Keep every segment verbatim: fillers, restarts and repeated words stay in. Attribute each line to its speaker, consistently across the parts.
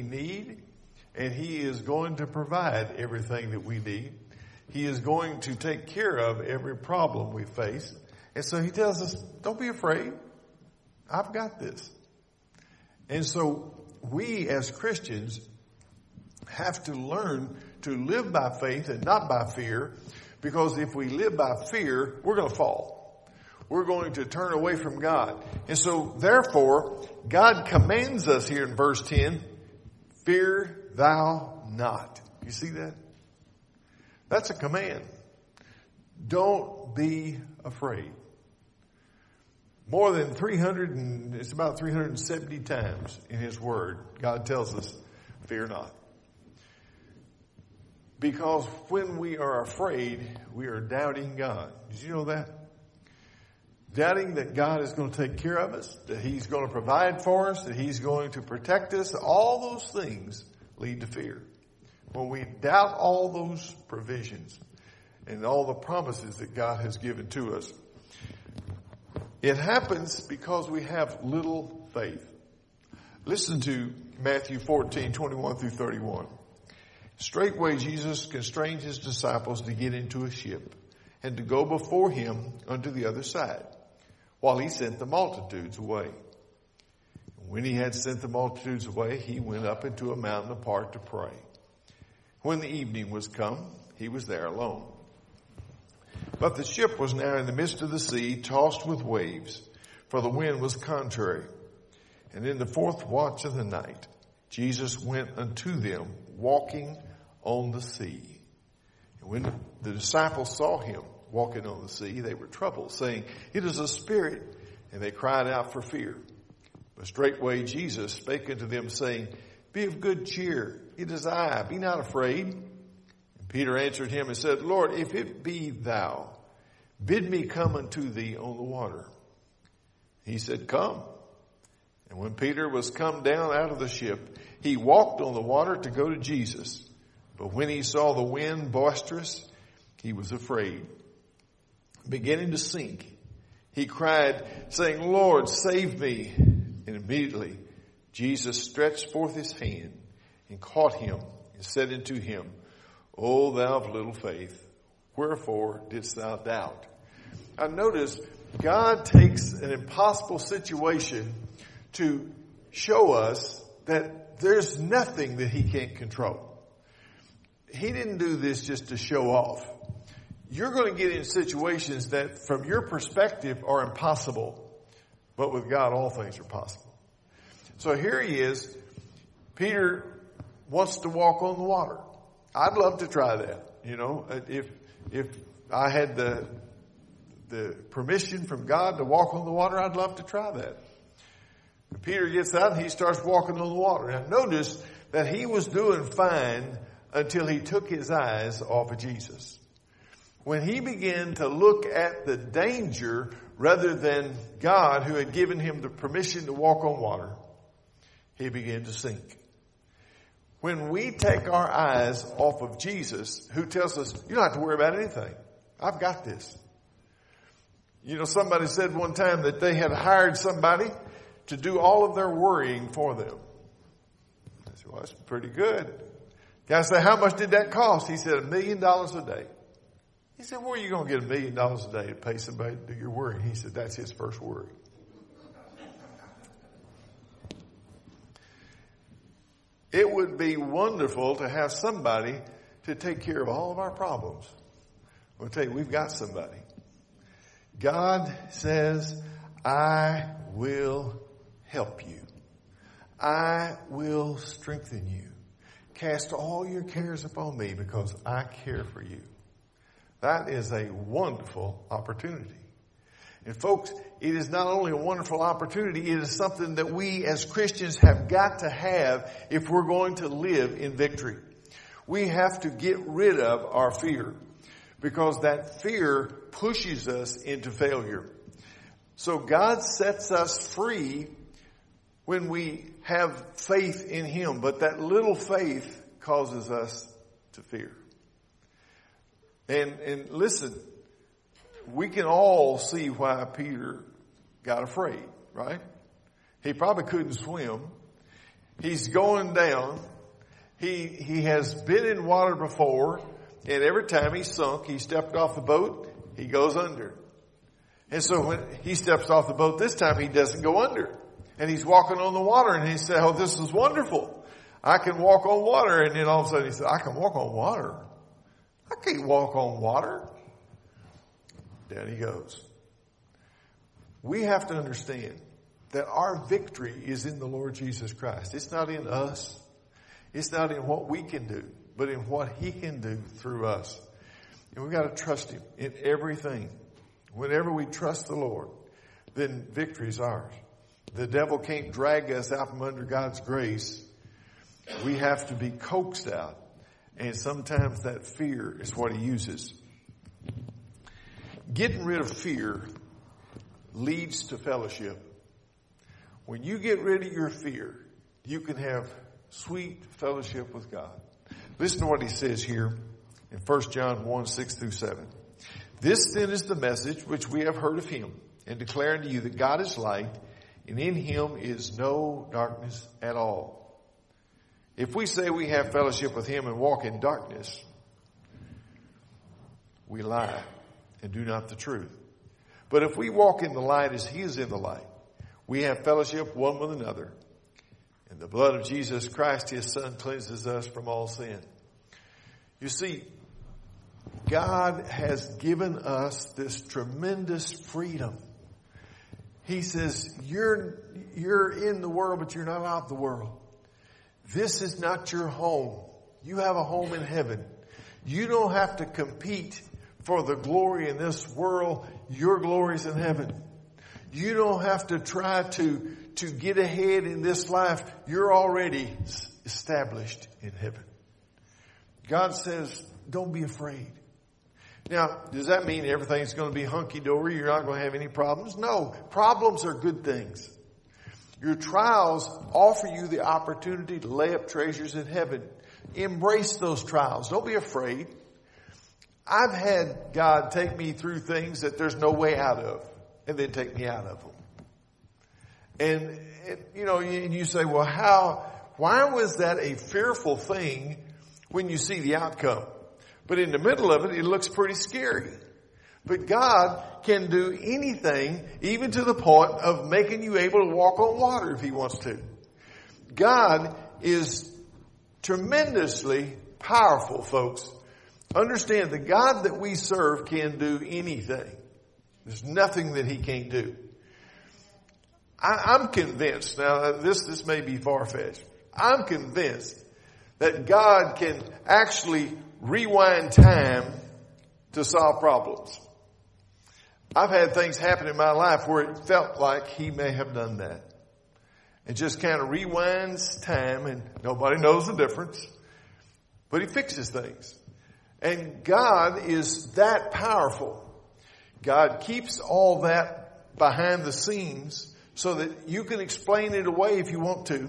Speaker 1: need, and He is going to provide everything that we need. He is going to take care of every problem we face. And so He tells us, don't be afraid. I've got this. And so we as Christians have to learn to live by faith and not by fear, because if we live by fear, we're going to fall. We're going to turn away from God. And so therefore, God commands us here in verse ten, fear thou not. You see that? That's a command. Don't be afraid. More than three hundred, and it's about three hundred seventy times in His Word, God tells us, fear not. Because when we are afraid, we are doubting God. Did you know that? Doubting that God is going to take care of us, that He's going to provide for us, that He's going to protect us. All those things lead to fear. When we doubt all those provisions and all the promises that God has given to us, it happens because we have little faith. Listen to Matthew fourteen, twenty-one through thirty-one. Straightway Jesus constrained His disciples to get into a ship and to go before Him unto the other side, while He sent the multitudes away. When He had sent the multitudes away, He went up into a mountain apart to pray. When the evening was come, He was there alone. But the ship was now in the midst of the sea, tossed with waves, for the wind was contrary. And in the fourth watch of the night, Jesus went unto them, walking on the sea. And when the disciples saw Him walking on the sea, they were troubled, saying, It is a spirit. And they cried out for fear. But straightway Jesus spake unto them, saying, Be of good cheer, it is I, be not afraid. And Peter answered Him and said, Lord, if it be Thou, bid me come unto Thee on the water. He said, Come. And when Peter was come down out of the ship, he walked on the water to go to Jesus. But when he saw the wind boisterous, he was afraid. Beginning to sink, he cried, saying, Lord, save me. And immediately Jesus stretched forth His hand and caught him and said unto him, O thou of little faith, wherefore didst thou doubt? Now notice, God takes an impossible situation to show us that there's nothing that He can't control. He didn't do this just to show off. You're going to get in situations that from your perspective are impossible, but with God all things are possible. So here he is. Peter wants to walk on the water. I'd love to try that. You know, if if I had the the permission from God to walk on the water, I'd love to try that. And Peter gets out and he starts walking on the water. Now notice that he was doing fine until he took his eyes off of Jesus. When he began to look at the danger rather than God, who had given him the permission to walk on water, he began to sink. When we take our eyes off of Jesus, who tells us, you don't have to worry about anything. I've got this. You know, somebody said one time that they had hired somebody to do all of their worrying for them. I said, well, that's pretty good. Guy said, how much did that cost? He said, a million dollars a day. He said, where are you going to get a million dollars a day to pay somebody to do your worry? He said, that's his first worry. It would be wonderful to have somebody to take care of all of our problems. I'll tell you, we've got somebody. God says, I will help you. I will strengthen you. Cast all your cares upon me because I care for you. That is a wonderful opportunity. And folks, it is not only a wonderful opportunity, it is something that we as Christians have got to have if we're going to live in victory. We have to get rid of our fear because that fear pushes us into failure. So God sets us free when we have faith in Him, but that little faith causes us to fear. And, and listen, we can all see why Peter got afraid, right? He probably couldn't swim. He's going down. He, he has been in water before, and every time he sunk, he stepped off the boat, he goes under. And so when he steps off the boat this time, he doesn't go under. And he's walking on the water, and he said, oh, this is wonderful. I can walk on water. And then all of a sudden he said, I can walk on water. I can't walk on water. Down he goes. We have to understand that our victory is in the Lord Jesus Christ. It's not in us. It's not in what we can do, but in what he can do through us. And we've got to trust him in everything. Whenever we trust the Lord, then victory is ours. The devil can't drag us out from under God's grace. We have to be coaxed out. And sometimes that fear is what he uses. Getting rid of fear leads to fellowship. When you get rid of your fear, you can have sweet fellowship with God. Listen to what he says here in First John one, six through seven. This then is the message which we have heard of him, and declare unto you that God is light, and in him is no darkness at all. If we say we have fellowship with him and walk in darkness, we lie and do not the truth. But if we walk in the light as he is in the light, we have fellowship one with another. And the blood of Jesus Christ, his son, cleanses us from all sin. You see, God has given us this tremendous freedom. He says, you're, you're in the world, but you're not out the world. This is not your home. You have a home in heaven. You don't have to compete for the glory in this world. Your glory's in heaven. You don't have to try to, to get ahead in this life. You're already established in heaven. God says, don't be afraid. Now, does that mean everything's going to be hunky-dory? You're not going to have any problems? No. Problems are good things. Your trials offer you the opportunity to lay up treasures in heaven. Embrace those trials. Don't be afraid. I've had God take me through things that there's no way out of, and then take me out of them. And, it, you know, and you say, well, how, why was that a fearful thing when you see the outcome? But in the middle of it, it looks pretty scary. But God can do anything, even to the point of making you able to walk on water if he wants to. God is tremendously powerful, folks. Understand, the God that we serve can do anything. There's nothing that he can't do. I, I'm convinced, now this, this may be far-fetched. I'm convinced that God can actually rewind time to solve problems. I've had things happen in my life where it felt like he may have done that. It just kind of rewinds time, and nobody knows the difference. But he fixes things. And God is that powerful. God keeps all that behind the scenes so that you can explain it away if you want to.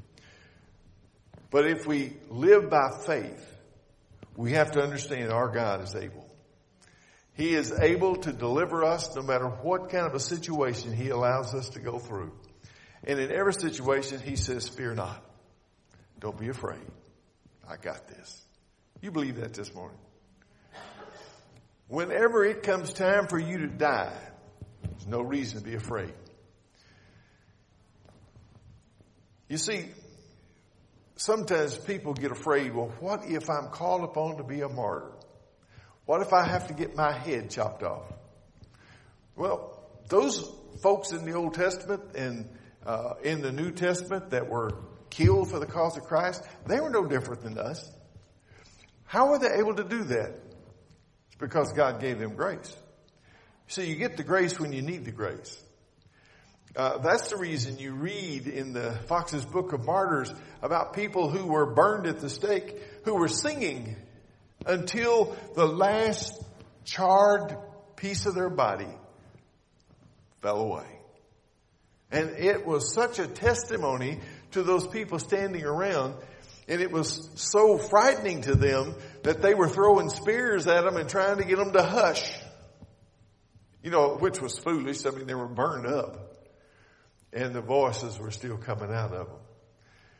Speaker 1: But if we live by faith, we have to understand our God is able. He is able to deliver us no matter what kind of a situation he allows us to go through. And in every situation, he says, fear not. Don't be afraid. I got this. You believe that this morning? Whenever it comes time for you to die, there's no reason to be afraid. You see, sometimes people get afraid, well, what if I'm called upon to be a martyr? What if I have to get my head chopped off? Well, those folks in the Old Testament and uh, in the New Testament that were killed for the cause of Christ, they were no different than us. How were they able to do that? It's because God gave them grace. See, you get the grace when you need the grace. Uh, that's the reason you read in the Fox's Book of Martyrs about people who were burned at the stake, who were singing until the last charred piece of their body fell away. And it was such a testimony to those people standing around, and it was so frightening to them that they were throwing spears at them and trying to get them to hush. You know, which was foolish. I mean, they were burned up, and the voices were still coming out of them.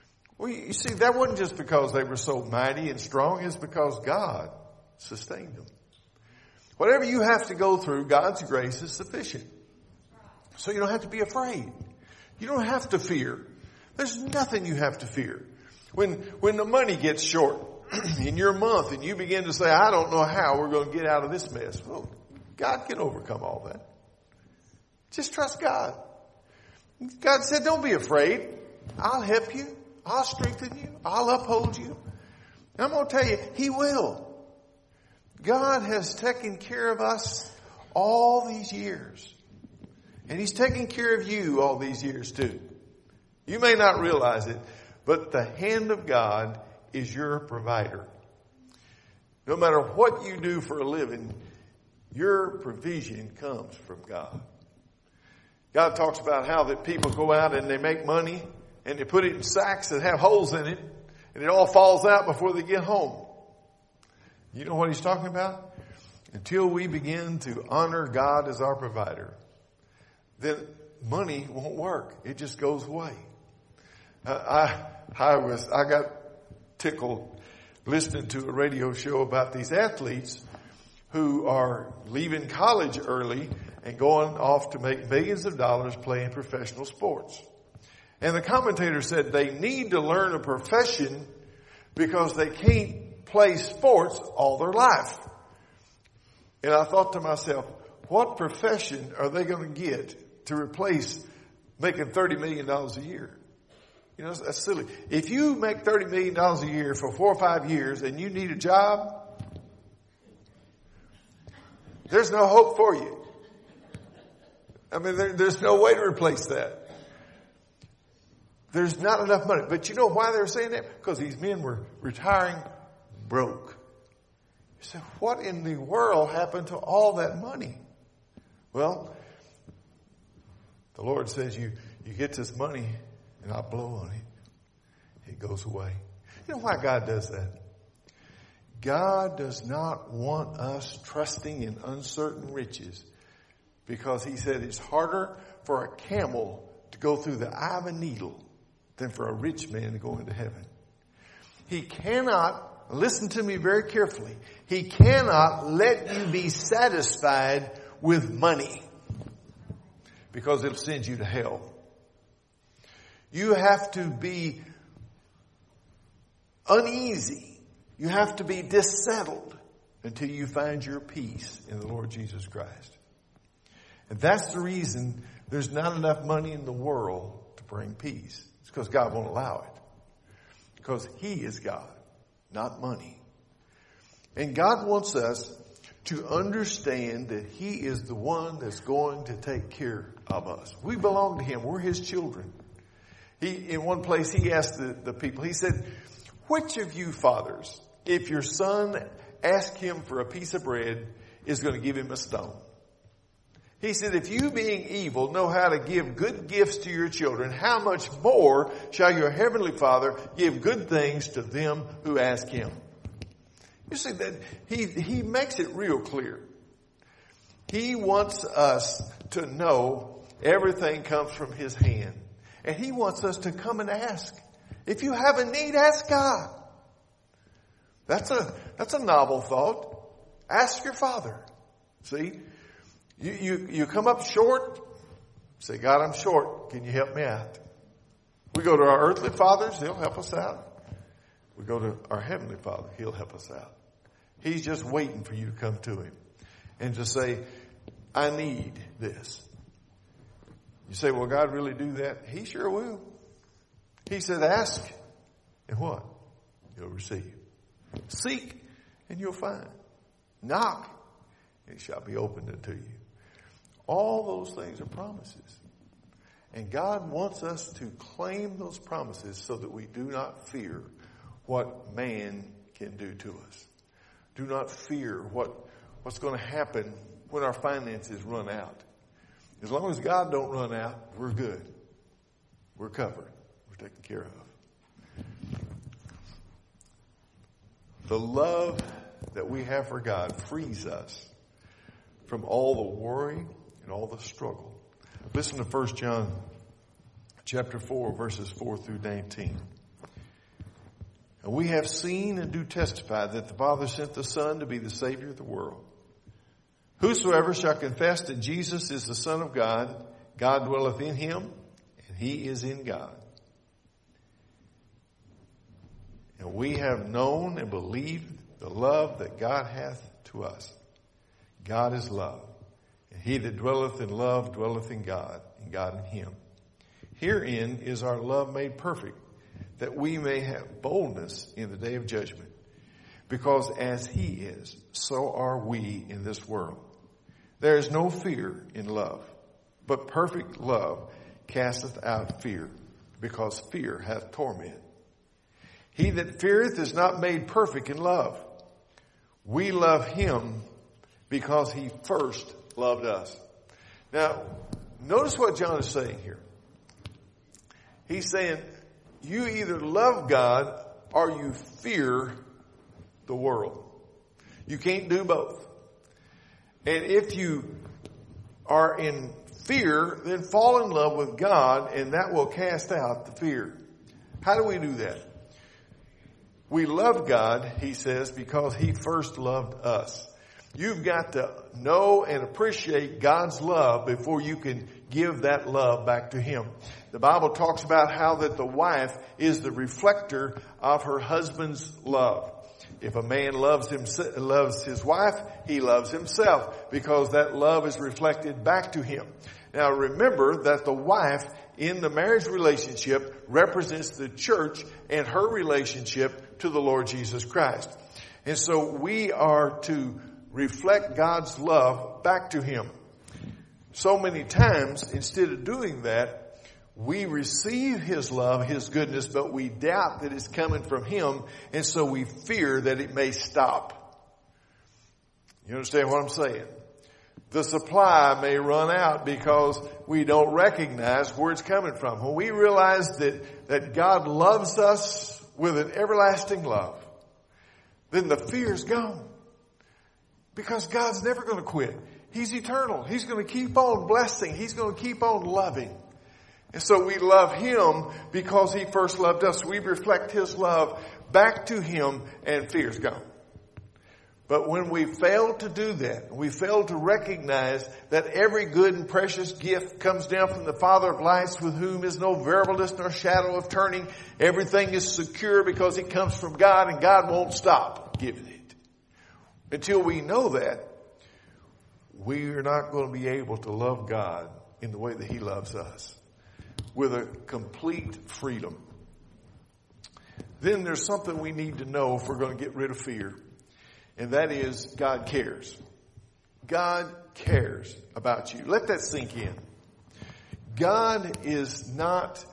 Speaker 1: Well, you see, that wasn't just because they were so mighty and strong. It's because God sustained them. Whatever you have to go through, God's grace is sufficient. So you don't have to be afraid. You don't have to fear. There's nothing you have to fear. When, when the money gets short in your month and you begin to say, I don't know how we're going to get out of this mess. Well, God can overcome all that. Just trust God. God said, don't be afraid. I'll help you. I'll strengthen you. I'll uphold you. And I'm going to tell you, He will. God has taken care of us all these years. And He's taken care of you all these years too. You may not realize it, but the hand of God is your provider. No matter what you do for a living, your provision comes from God. God talks about how that people go out and they make money and they put it in sacks that have holes in it and it all falls out before they get home. You know what He's talking about? Until we begin to honor God as our provider, then money won't work. It just goes away. Uh, I, I was, I got tickled listening to a radio show about these athletes who are leaving college early and going off to make millions of dollars playing professional sports. And the commentator said they need to learn a profession because they can't play sports all their life. And I thought to myself, what profession are they going to get to replace making thirty million dollars a year? You know, that's silly. If you make thirty million dollars a year for four or five years and you need a job, there's no hope for you. I mean, there, there's no way to replace that. There's not enough money. But you know why they were saying that? Because these men were retiring broke. You say, what in the world happened to all that money? Well, the Lord says you, you get this money and I blow on it. It goes away. You know why God does that? God does not want us trusting in uncertain riches because He said it's harder for a camel to go through the eye of a needle than for a rich man to go into heaven. He cannot, listen to me very carefully, He cannot let you be satisfied with money because it'll send you to hell. You have to be uneasy. You have to be dissettled until you find your peace in the Lord Jesus Christ. And that's the reason there's not enough money in the world to bring peace. It's because God won't allow it. Because He is God, not money. And God wants us to understand that He is the one that's going to take care of us. We belong to Him. We're His children. He, in one place, He asked the, the people, He said, which of you fathers, if your son asks him for a piece of bread, is going to give him a stone? He said, if you being evil know how to give good gifts to your children, how much more shall your heavenly Father give good things to them who ask Him? You see that he, he makes it real clear. He wants us to know everything comes from His hand. And He wants us to come and ask. If you have a need, ask God. That's a, that's a novel thought. Ask your Father. See? You, you, you come up short, say, God, I'm short. Can you help me out? We go to our earthly fathers, He'll help us out. We go to our heavenly Father, He'll help us out. He's just waiting for you to come to Him and to say, I need this. You say, will God really do that? He sure will. He said, ask, and what? You'll receive. Seek, and you'll find. Knock, and it shall be opened unto you. All those things are promises. And God wants us to claim those promises so that we do not fear what man can do to us. Do not fear what, what's going to happen when our finances run out. As long as God don't run out, we're good. We're covered. We're taken care of. The love that we have for God frees us from all the worry and all the struggle. Listen to First John chapter four, verses four through nineteen. And we have seen and do testify that the Father sent the Son to be the Savior of the world. Whosoever shall confess that Jesus is the Son of God, God dwelleth in him, and he is in God. And we have known and believed the love that God hath to us. God is love. And he that dwelleth in love dwelleth in God, and God in him. Herein is our love made perfect, that we may have boldness in the day of judgment. Because as he is, so are we in this world. There is no fear in love, but perfect love casteth out fear, because fear hath torment. He that feareth is not made perfect in love. We love him because he first loved us. Now, notice what John is saying here. He's saying, you either love God or you fear the world. You can't do both. And if you are in fear, then fall in love with God, and that will cast out the fear. How do we do that? We love God, he says, because he first loved us. You've got to know and appreciate God's love before you can give that love back to him. The Bible talks about how that the wife is the reflector of her husband's love. If a man loves him, loves his wife, he loves himself, because that love is reflected back to him. Now remember that the wife in the marriage relationship represents the church and her relationship to the Lord Jesus Christ. And so we are to reflect God's love back to him. So many times, instead of doing that, we receive his love, his goodness, but we doubt that it's coming from him, and so we fear that it may stop. You understand what I'm saying? The supply may run out because we don't recognize where it's coming from. When we realize that, that God loves us with an everlasting love, then the fear is gone. Because God's never going to quit. He's eternal. He's going to keep on blessing. He's going to keep on loving. And so we love him because he first loved us. We reflect his love back to him, and fear's gone. But when we fail to do that, we fail to recognize that every good and precious gift comes down from the Father of lights, with whom is no variableness nor shadow of turning. Everything is secure because it comes from God, and God won't stop giving it. Until we know that, we are not going to be able to love God in the way that he loves us, with a complete freedom. Then there's something we need to know if we're going to get rid of fear. And that is, God cares. God cares about you. Let that sink in. God is not,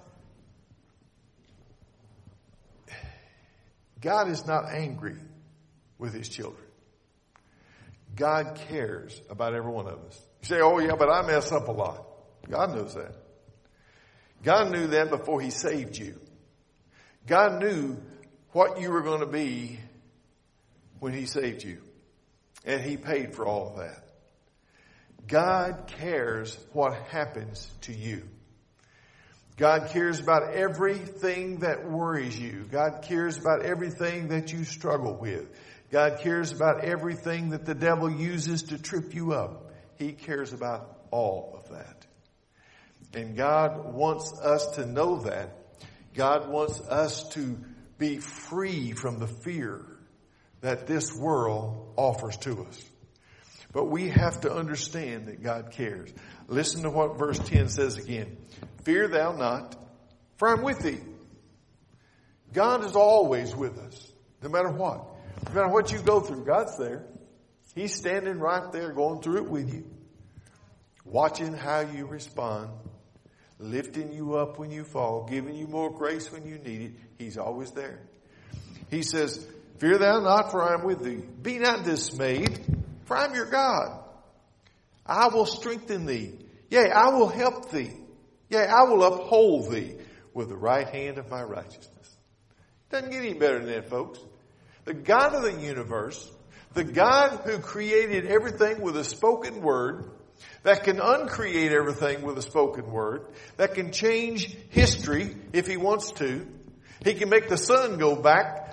Speaker 1: God is not angry with his children. God cares about every one of us. You say, oh yeah, but I mess up a lot. God knows that. God knew that before he saved you. God knew what you were going to be when he saved you. And he paid for all of that. God cares what happens to you. God cares about everything that worries you. God cares about everything that you struggle with. God cares about everything that the devil uses to trip you up. He cares about all of that. And God wants us to know that. God wants us to be free from the fear that this world offers to us. But we have to understand that God cares. Listen to what verse ten says again. Fear thou not, for I'm with thee. God is always with us, no matter what. No matter what you go through, God's there. He's standing right there going through it with you, watching how you respond, lifting you up when you fall, giving you more grace when you need it. He's always there. He says, fear thou not, for I am with thee. Be not dismayed, for I am your God. I will strengthen thee. Yea, I will help thee. Yea, I will uphold thee with the right hand of my righteousness. Doesn't get any better than that, folks. The God of the universe, the God who created everything with a spoken word, that can uncreate everything with a spoken word, that can change history if he wants to. He can make the sun go back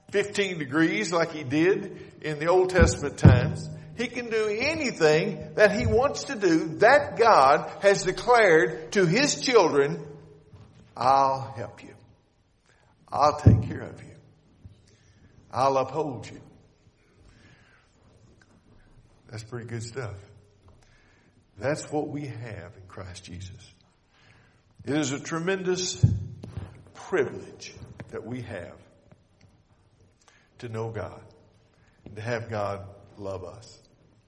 Speaker 1: fifteen degrees like he did in the Old Testament times. He can do anything that he wants to do. That God has declared to his children, I'll help you. I'll take care of you. I'll uphold you. That's pretty good stuff. That's what we have in Christ Jesus. It is a tremendous privilege that we have to know God and to have God love us.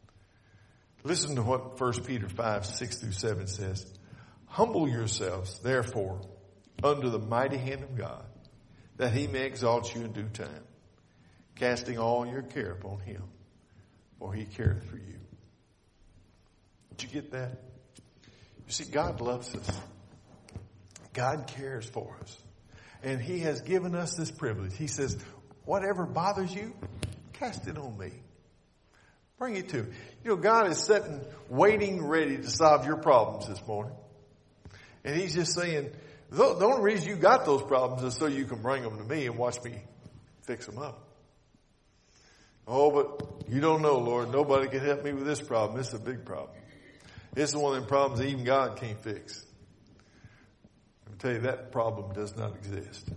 Speaker 1: Listen to what First Peter five, six through seven says. Humble yourselves, therefore, under the mighty hand of God, that he may exalt you in due time, casting all your care upon him, for he careth for you. Did you get that? You see, God loves us. God cares for us. And he has given us this privilege. He says, whatever bothers you, cast it on me. Bring it to him. You know, God is sitting, waiting, ready to solve your problems this morning. And he's just saying, the only reason you got those problems is so you can bring them to me and watch me fix them up. Oh, but you don't know, Lord. Nobody can help me with this problem. It's a big problem. It's one of them problems that even God can't fix. I'll tell you, that problem does not exist.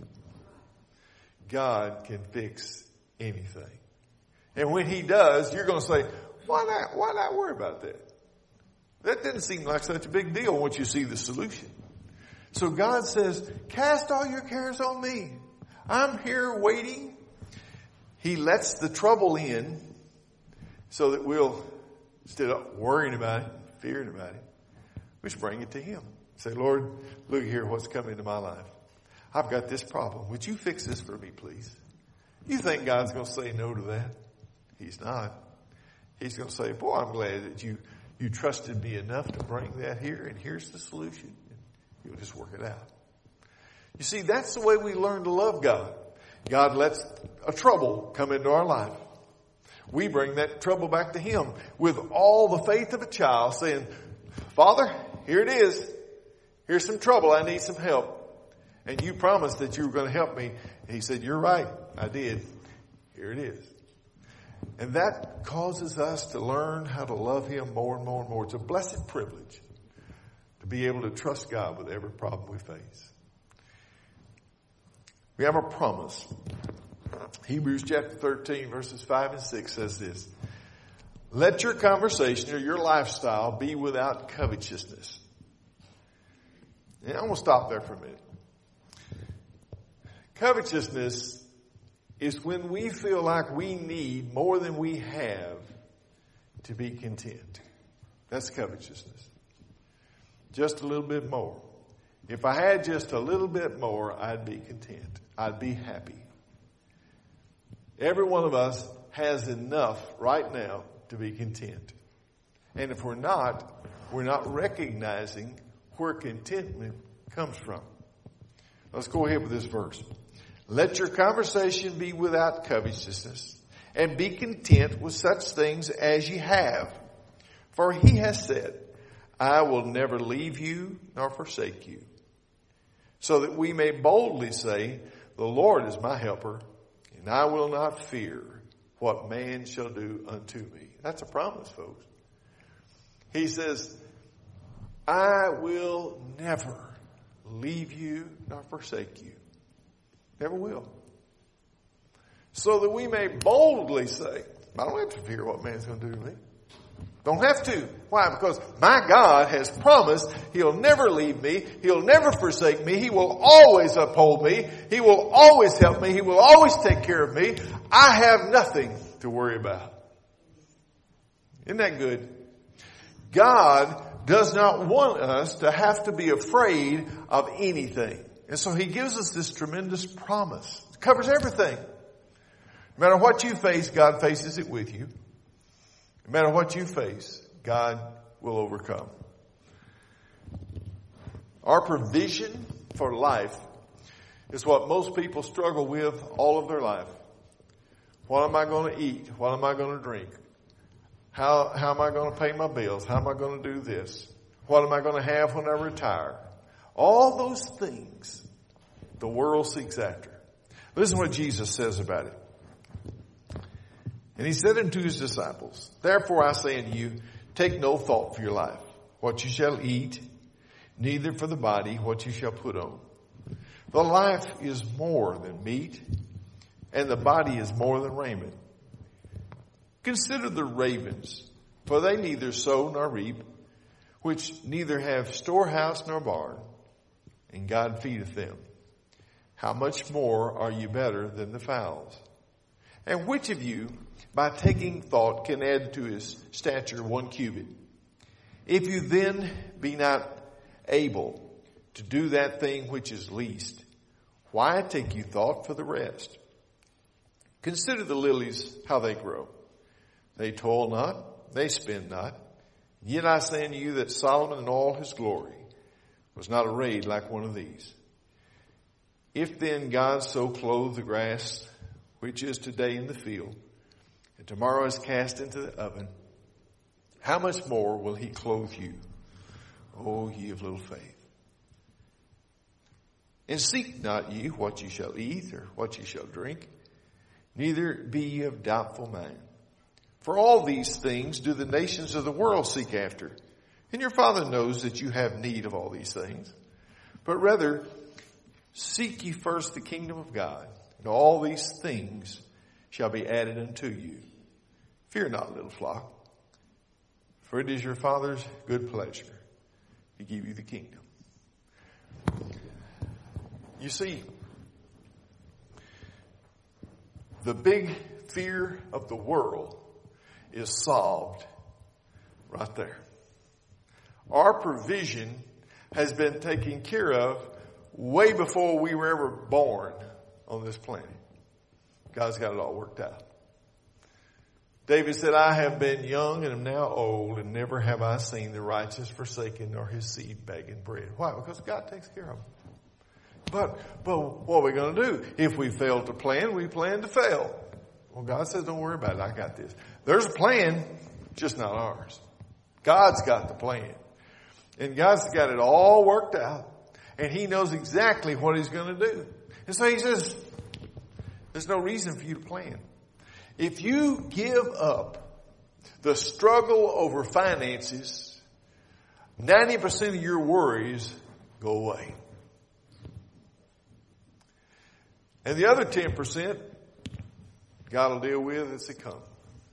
Speaker 1: God can fix anything. And when he does, you're going to say, why not, why not worry about that? That didn't seem like such a big deal once you see the solution. So God says, cast all your cares on me. I'm here waiting. He lets the trouble in so that we'll, instead of worrying about it, fearing about it, we just bring it to him. Say, Lord, look here what's coming into my life. I've got this problem. Would you fix this for me, please? You think God's going to say no to that? He's not. He's going to say, boy, I'm glad that you, you trusted me enough to bring that here, and here's the solution. You'll just work it out. You see, that's the way we learn to love God. God lets a trouble come into our life. We bring that trouble back to him with all the faith of a child, saying, Father, here it is. Here's some trouble. I need some help. And you promised that you were going to help me. And he said, you're right. I did. Here it is. And that causes us to learn how to love him more and more and more. It's a blessed privilege to be able to trust God with every problem we face. We have a promise. Hebrews chapter thirteen, verses five and six says this. Let your conversation or your lifestyle be without covetousness. And I'm going to stop there for a minute. Covetousness is when we feel like we need more than we have to be content. That's covetousness. Just a little bit more. If I had just a little bit more, I'd be content. I'd be happy. Every one of us has enough right now to be content. And if we're not, we're not recognizing where contentment comes from. Let's go ahead with this verse. Let your conversation be without covetousness, and be content with such things as ye have. For he has said, I will never leave you nor forsake you. So that we may boldly say, the Lord is my helper, and I will not fear what man shall do unto me. That's a promise, folks. He says, I will never leave you nor forsake you. Never will. So that we may boldly say, I don't have to fear what man's going to do to me. Don't have to. Why? Because my God has promised he'll never leave me. He'll never forsake me. He will always uphold me. He will always help me. He will always take care of me. I have nothing to worry about. Isn't that good? God does not want us to have to be afraid of anything. And so he gives us this tremendous promise. It covers everything. No matter what you face, God faces it with you. No matter what you face, God will overcome. Our provision for life is what most people struggle with all of their life. What am I going to eat? What am I going to drink? How, how am I going to pay my bills? How am I going to do this? What am I going to have when I retire? All those things the world seeks after. Listen to what Jesus says about it. And he said unto his disciples, therefore I say unto you, take no thought for your life, what you shall eat, neither for the body what you shall put on. The life is more than meat, and the body is more than raiment. Consider the ravens, for they neither sow nor reap, which neither have storehouse nor barn, and God feedeth them. How much more are you better than the fowls? And which of you, by taking thought, can add to his stature one cubit? If you then be not able to do that thing which is least, why take you thought for the rest? Consider the lilies, how they grow. They toil not, they spin not. Yet I say unto you that Solomon in all his glory was not arrayed like one of these. If then God so clothe the grass, which is today in the field, and tomorrow is cast into the oven, how much more will he clothe you, O ye of little faith? And seek not ye what ye shall eat or what ye shall drink, neither be ye of doubtful mind. For all these things do the nations of the world seek after, and your Father knows that you have need of all these things. But rather, seek ye first the kingdom of God, and all these things shall be added unto you. Fear not, little flock, for it is your Father's good pleasure to give you the kingdom. You see, the big fear of the world is solved right there. Our provision has been taken care of way before we were ever born on this planet. God's got it all worked out. David said, I have been young and am now old, and never have I seen the righteous forsaken nor his seed begging bread. Why? Because God takes care of them. But, but what are we going to do? If we fail to plan, we plan to fail. Well, God says, don't worry about it. I got this. There's a plan, just not ours. God's got the plan. And God's got it all worked out. And he knows exactly what he's going to do. And so he says, there's no reason for you to plan. If you give up the struggle over finances, ninety percent of your worries go away. And the other ten percent, God will deal with as they come.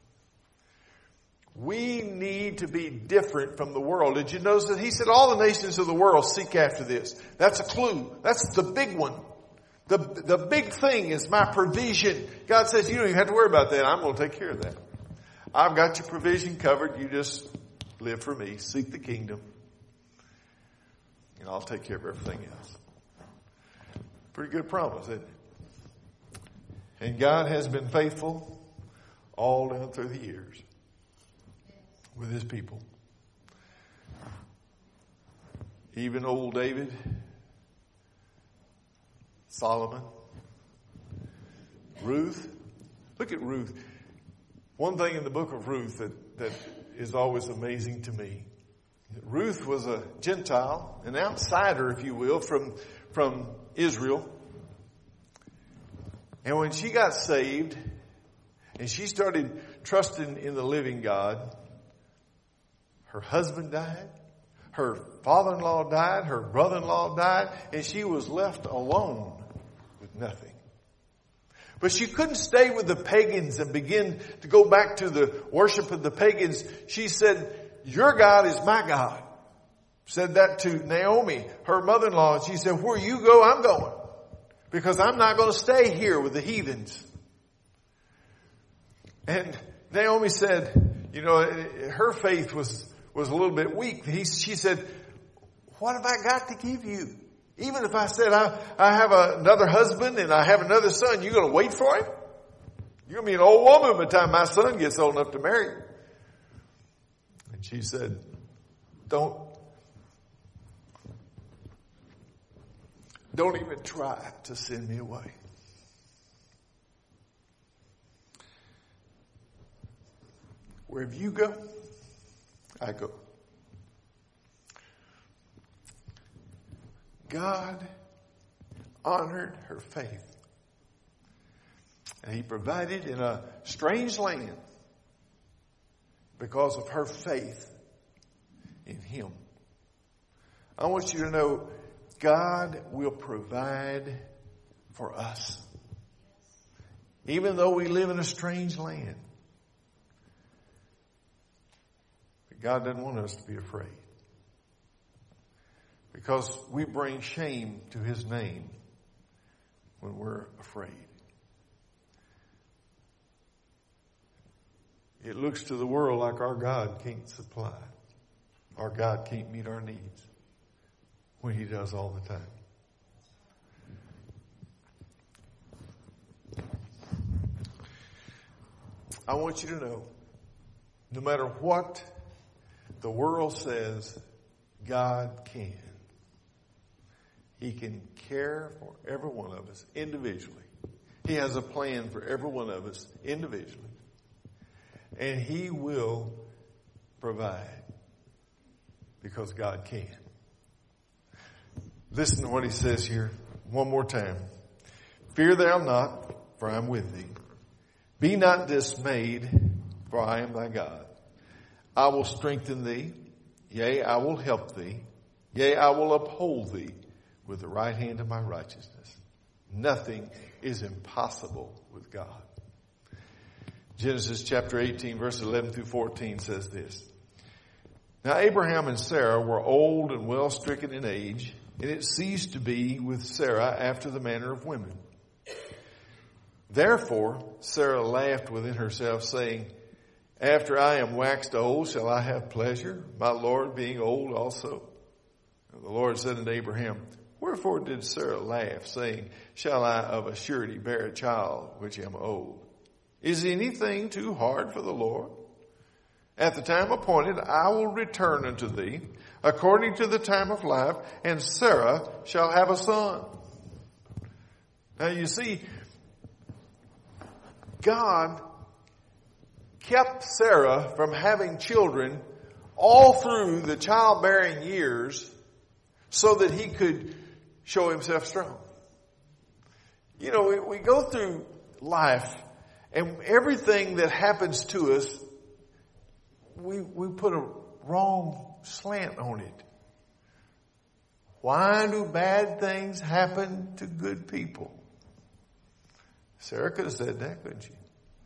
Speaker 1: We need to be different from the world. Did you notice that he said all the nations of the world seek after this? That's a clue. That's the big one. The, the big thing is my provision. God says you don't even have to worry about that. I'm going to take care of that. I've got your provision covered. You just live for me. Seek the kingdom. And I'll take care of everything else. Pretty good promise, isn't it? And God has been faithful all down through the years with his people. Even old David, Solomon, Ruth. Look at Ruth. One thing in the book of Ruth that, that is always amazing to me. Ruth was a Gentile, an outsider, if you will, from, from Israel. And when she got saved and she started trusting in the living God, her husband died, her father-in-law died, her brother-in-law died, and she was left alone with nothing. But she couldn't stay with the pagans and begin to go back to the worship of the pagans. She said, your God is my God. Said that to Naomi, her mother-in-law, and she said, where you go, I'm going. Because I'm not going to stay here with the heathens. And Naomi said, you know, her faith was, was a little bit weak. He, she said, what have I got to give you? Even if I said I, I have a, another husband and I have another son, you're going to wait for him? You're going to be an old woman by the time my son gets old enough to marry. And she said, don't, don't even try to send me away. Wherever you go, I go. God honored her faith. that he provided in a strange land because of her faith in him. I want you to know God will provide for us. Even though we live in a strange land. But God doesn't want us to be afraid. Because we bring shame to his name when we're afraid. It looks to the world like our God can't supply. Our God can't meet our needs when he does all the time. I want you to know, no matter what the world says, God can. He can care for every one of us individually. He has a plan for every one of us individually. And he will provide because God can. Listen to what he says here one more time. Fear thou not, for I am with thee. Be not dismayed, for I am thy God. I will strengthen thee. Yea, I will help thee. Yea, I will uphold thee with the right hand of my righteousness. Nothing is impossible with God. Genesis chapter eighteen, verses eleven through fourteen says this. Now Abraham and Sarah were old and well stricken in age, and it ceased to be with Sarah after the manner of women. Therefore Sarah laughed within herself, saying, After I am waxed old, shall I have pleasure, my Lord being old also? And the Lord said unto Abraham, Wherefore did Sarah laugh, saying, Shall I of a surety bear a child which am old? Is anything too hard for the Lord? At the time appointed, I will return unto thee, according to the time of life, and Sarah shall have a son. Now you see, God kept Sarah from having children all through the childbearing years so that he could show himself strong. You know, we, we go through life and everything that happens to us, we, we put a wrong slant on it. Why do bad things happen to good people? Sarah could have said that, couldn't she?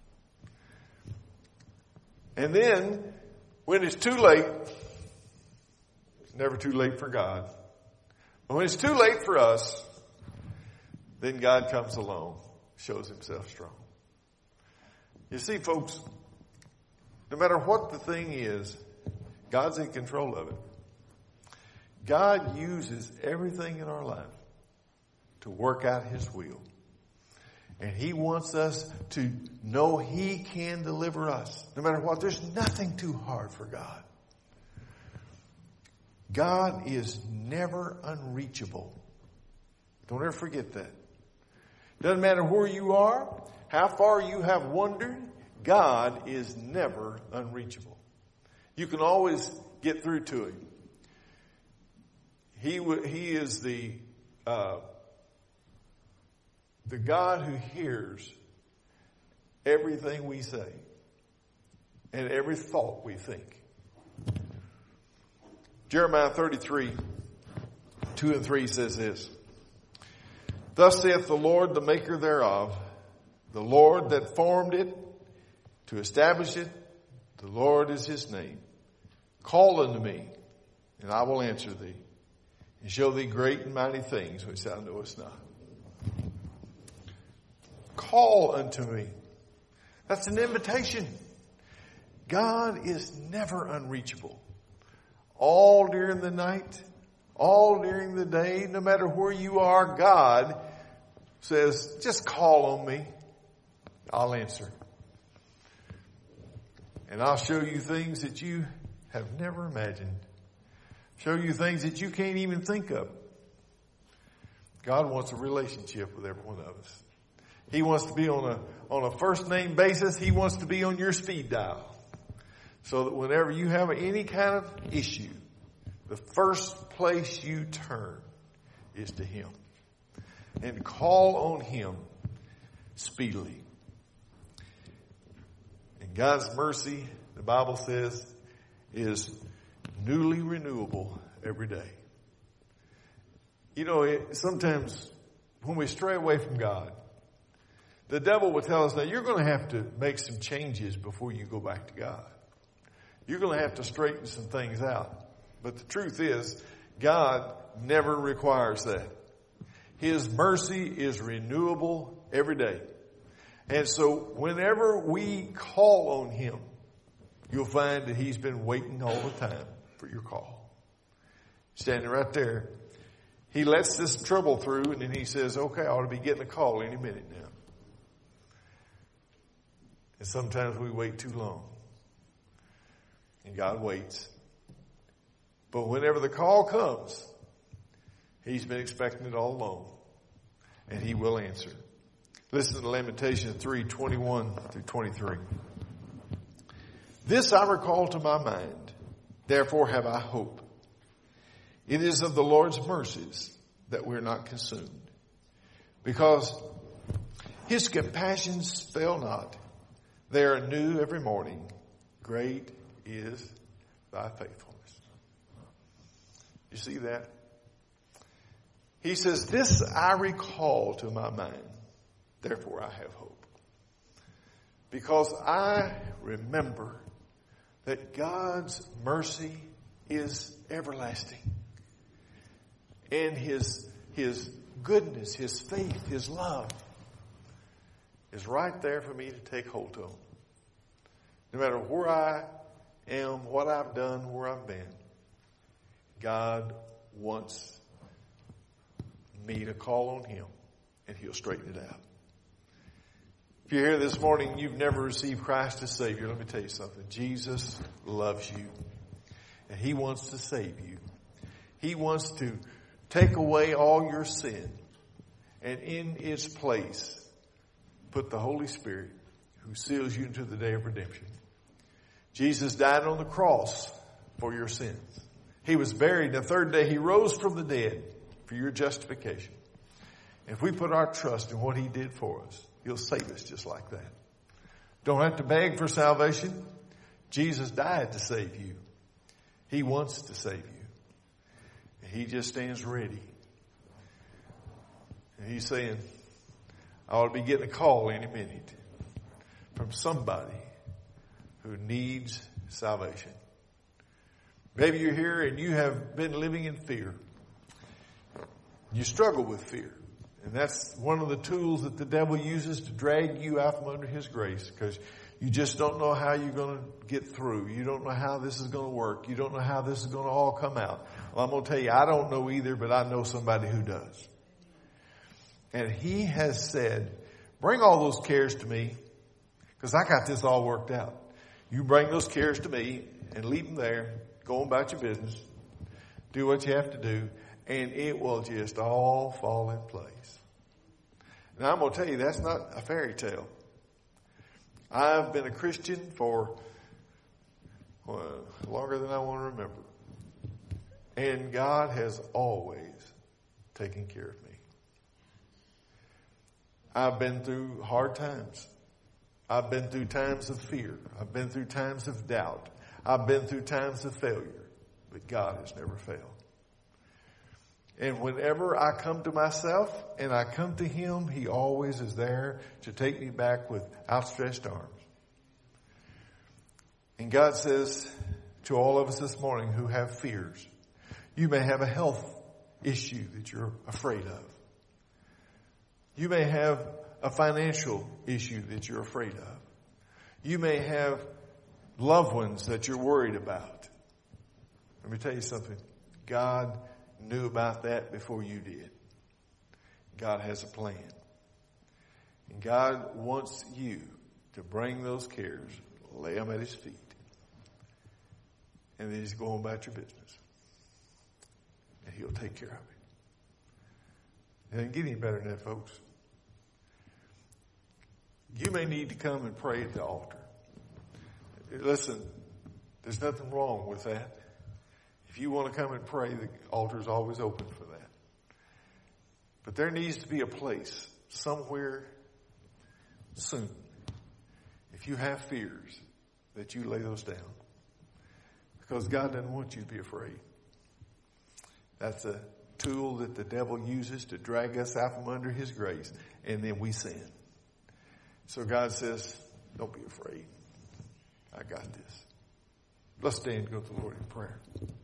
Speaker 1: And then, when it's too late, it's never too late for God. But when it's too late for us, then God comes along, shows himself strong. You see, folks, no matter what the thing is, God's in control of it. God uses everything in our life to work out his will. And he wants us to know he can deliver us. No matter what, there's nothing too hard for God. God is never unreachable. Don't ever forget that. Doesn't matter where you are, how far you have wandered, God is never unreachable. You can always get through to him. He, he is the... Uh, The God who hears everything we say and every thought we think. Jeremiah thirty-three, two and three says this. Thus saith the Lord, the maker thereof, the Lord that formed it to establish it, the Lord is his name. Call unto me, and I will answer thee, and show thee great and mighty things which thou knowest not. Call unto me. That's an invitation. God is never unreachable. All during the night, all during the day, no matter where you are, God says, just call on me. I'll answer. And I'll show you things that you have never imagined. Show you things that you can't even think of. God wants a relationship with every one of us. He wants to be on a, on a first name basis. He wants to be on your speed dial. So that whenever you have any kind of issue, the first place you turn is to him. And call on him speedily. And God's mercy, the Bible says, is newly renewable every day. You know, it, sometimes when we stray away from God, the devil will tell us that you're going to have to make some changes before you go back to God. You're going to have to straighten some things out. But the truth is, God never requires that. His mercy is renewable every day. And so whenever we call on Him, you'll find that He's been waiting all the time for your call. Standing right there. He lets this trouble through and then He says, okay, I ought to be getting a call any minute now. And sometimes we wait too long. And God waits. But whenever the call comes, He's been expecting it all along. And He will answer. Listen to Lamentations three, twenty-one through twenty-three. This I recall to my mind, therefore have I hope. It is of the Lord's mercies that we're not consumed, because His compassions fail not. They are new every morning. Great is thy faithfulness. You see that? He says, this I recall to my mind. Therefore I have hope. Because I remember that God's mercy is everlasting. And His, His goodness, His faith, His love is right there for me to take hold of. No matter where I am, what I've done, where I've been, God wants me to call on Him and He'll straighten it out. If you're here this morning and you've never received Christ as Savior, let me tell you something. Jesus loves you and He wants to save you. He wants to take away all your sin and in its place put the Holy Spirit who seals you into the day of redemption. Jesus died on the cross for your sins. He was buried, and the third day He rose from the dead for your justification. If we put our trust in what He did for us, He'll save us just like that. Don't have to beg for salvation. Jesus died to save you. He wants to save you. He just stands ready. And He's saying, I ought to be getting a call any minute from somebody who needs salvation. Maybe you're here and you have been living in fear. You struggle with fear. And that's one of the tools that the devil uses to drag you out from under his grace, because you just don't know how you're going to get through. You don't know how this is going to work. You don't know how this is going to all come out. Well, I'm going to tell you, I don't know either, but I know somebody who does. And he has said, bring all those cares to me, because I got this all worked out. You bring those cares to me and leave them there. Go on about your business. Do what you have to do. And it will just all fall in place. Now I'm going to tell you, that's not a fairy tale. I've been a Christian for well, longer than I want to remember. And God has always taken care of me. I've been through hard times. I've been through times of fear. I've been through times of doubt. I've been through times of failure. But God has never failed. And whenever I come to myself and I come to Him, He always is there to take me back with outstretched arms. And God says to all of us this morning who have fears, you may have a health issue that you're afraid of. You may have a financial issue that you're afraid of. You may have loved ones that you're worried about. Let me tell you something. God knew about that before you did. God has a plan. And God wants you to bring those cares, lay them at His feet. And then He's going about your business. And He'll take care of it. It doesn't get any better than that, folks. You may need to come and pray at the altar. Listen, there's nothing wrong with that. If you want to come and pray, the altar is always open for that. But there needs to be a place somewhere soon. If if you have fears, that you lay those down. Because God doesn't want you to be afraid. That's a tool that the devil uses to drag us out from under his grace. And then we sin. So God says, don't be afraid. I got this. Let's stand and go to the Lord in prayer.